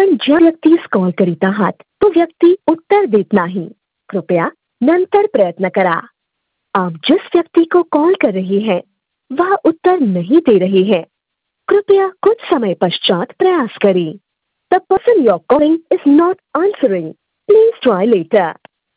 पण ज्या व्यक्तीस कॉल करीत आहात तो व्यक्ती उत्तर देत नहीं। कृपया नंतर प्रयत्न करा। आप जिस व्यक्ति को कॉल कर रही हैं वह उत्तर नहीं दे रही है। कृपया कुछ समय पश्चात प्रयास करें। The person you're calling is not answering. Please try later.